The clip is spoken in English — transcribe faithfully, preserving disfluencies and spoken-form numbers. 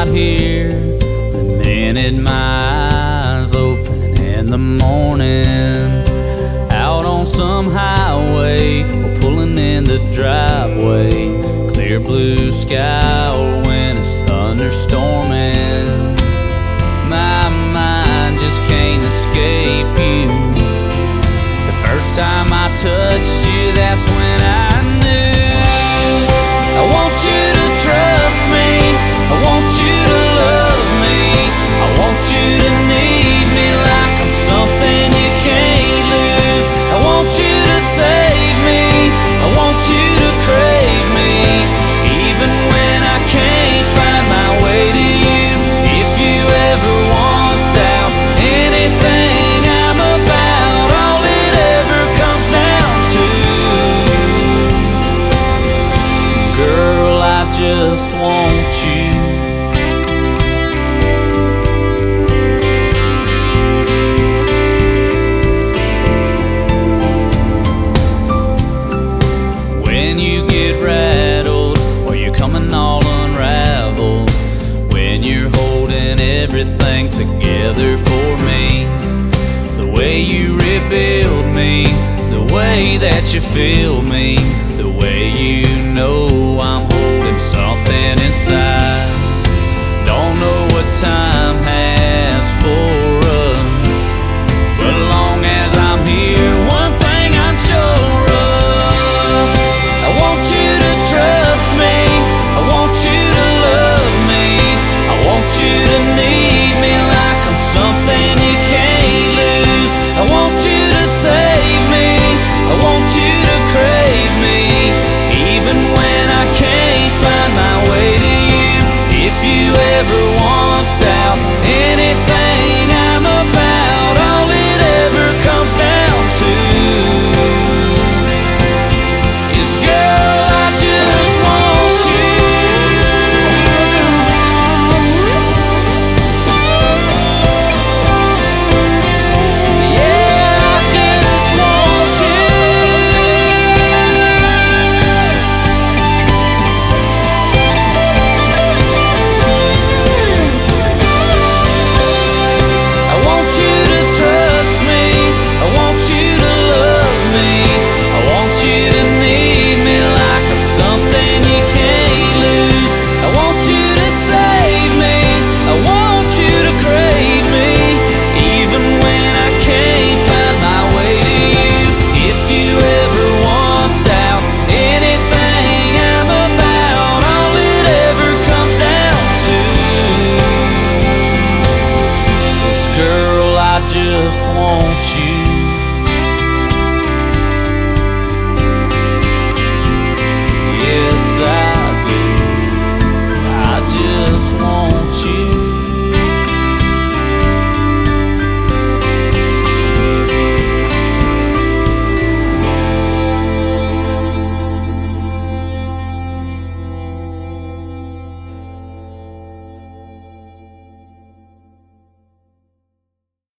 out here the minute my eyes open in the morning. Out on some highway or pulling in the driveway, clear blue sky or when it's thunderstorming. My mind just can't escape you. The first time I touched you, that's when I knew. I want you to trust me, I want you to love me, I want you to need me like I'm something you can't lose. I want you to save me, I want you to crave me, even when I can't find my way to you. If you ever once doubt anything I'm about, all it ever comes down to, girl, I just want you. When you get rattled or you're coming all unraveled, when you're holding everything together for me, the way you rebuild me, the way that you feel me, the way you know I'm holding something inside.